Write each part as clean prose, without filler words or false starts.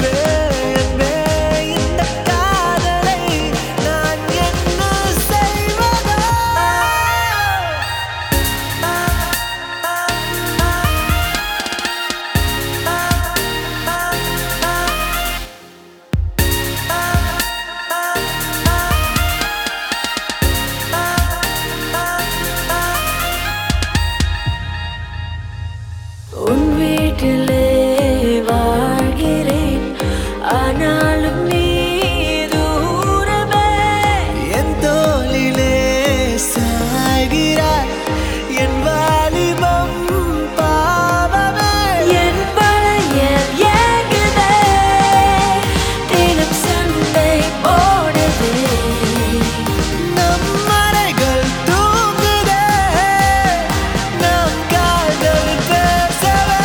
உன் வீட்டிலே வாழ்கிறேன், ஆனாலும் நீ தூரமே. என் தோளிலே சாய்கிறாய், என் வாலிபம் பாவமே. என் பழையல் ஏங்குதே, தினம் சண்டை போடுதே. நம் மலைகள் தூங்குதே, நம் காதல் பேசவே.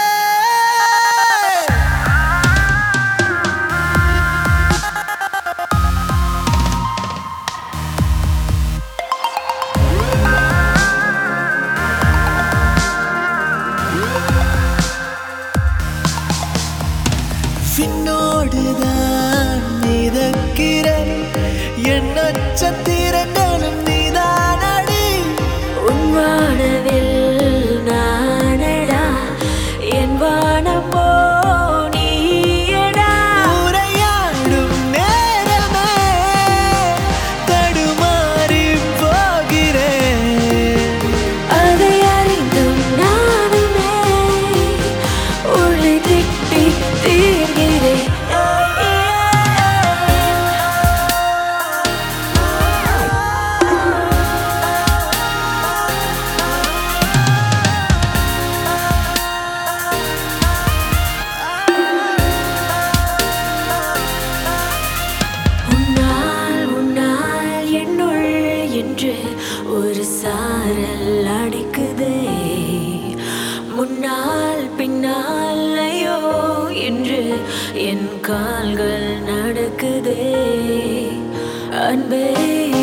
விண்ணோடுதான் மிதக்கிறேன், என் நட்சத்திரங்களும் நீதான் அடி. உன் வானவில் நானடா, என் வானமோ நீயடா. உரையாடும் நேரமே தடுமாறி போகிறேன். அதை அறிந்தும் நானுமே உன்னை திட்டி தீர்கிறேன். உன்னால் என்னுள் என்று ஒரு சாரல் அடிக்குதே. முன்னால் பின்னால் ஐயோ என்று என் கால்கள் நடக்குதே. அன்பே